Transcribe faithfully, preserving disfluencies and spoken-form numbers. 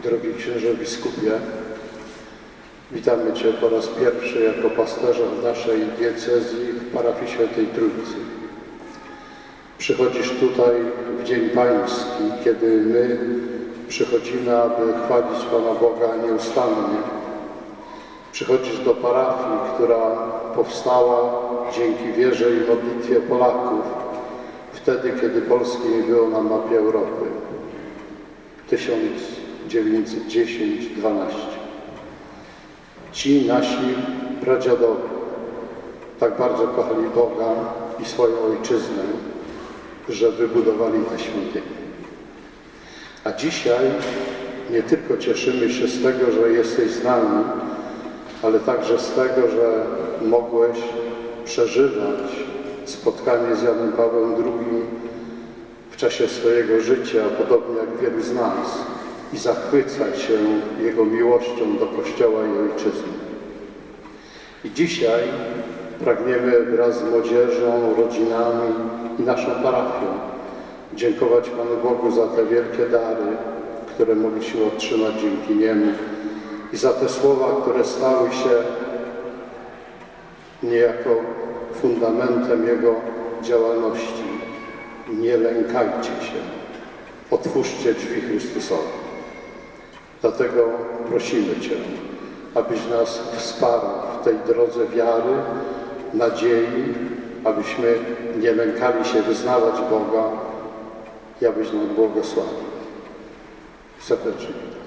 Drogi księże biskupie, witamy Cię po raz pierwszy jako pasterza w naszej diecezji w parafii Świętej Trójcy. Przychodzisz tutaj w Dzień Pański, kiedy my przychodzimy, aby chwalić Pana Boga nieustannie. Przychodzisz do parafii, która powstała dzięki wierze i modlitwie Polaków, wtedy, kiedy Polski nie było na mapie Europy. tysiąc dziewięćset dziesięć dwanaście. Ci nasi pradziadowie tak bardzo kochali Boga i swoją ojczyznę, że wybudowali tę świątynię. A dzisiaj nie tylko cieszymy się z tego, że jesteś z nami, ale także z tego, że mogłeś przeżywać spotkanie z Janem Pawłem drugim w czasie swojego życia, podobnie jak wielu z nas, i zachwycać się Jego miłością do Kościoła i Ojczyzny. I dzisiaj pragniemy wraz z młodzieżą, rodzinami i naszą parafią dziękować Panu Bogu za te wielkie dary, które mogliśmy otrzymać dzięki Niemu, i za te słowa, które stały się niejako fundamentem Jego działalności. Nie lękajcie się, otwórzcie drzwi Chrystusowi. Dlatego prosimy Cię, abyś nas wsparł w tej drodze wiary, nadziei, abyśmy nie lękali się wyznawać Boga i abyś nam błogosławił. Serdecznie.